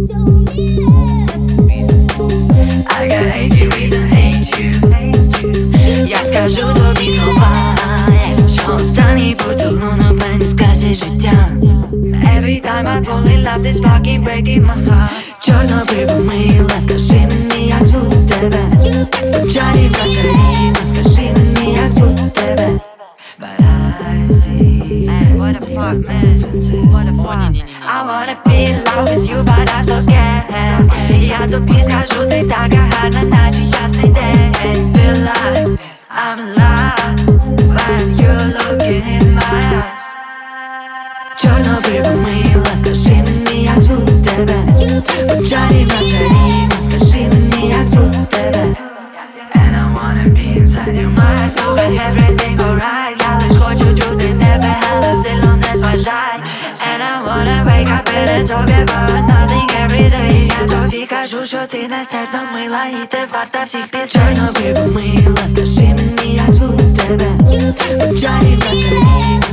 I got 80 reasons to hate you. Я скажу тобі слова, що останній поцілунок мене скрасить життя. Every time I fall in love, this fucking breaking my heart. Чорнобриву мила, скажи мені, як звуть тебе. Чарівна чарівна, скажи мені, як звуть тебе. But I see, what the fuck, man, what the fuck. I wanna be in love with you, but I'm so scared. Я тобі скажу, ти така гарна, наче ясний день. Feel like I'm alive when you're looking in my eyes. Чорнобриву мила, скажи мені, як звуть тебе. Чарівна чарівна, скажи мені, як звуть тебе. And I wanna be inside your mind, so when everything alright. Я лиш хочу чути тебе, але сильно не зважай. And I wanna wake up and talk about nothing every day. Я тобі кажу, що ти нестерпно мила, і ти варта всіх пісень. Чорнобриву мила, скажи мені, як звуть тебе. Чарівна чарівна,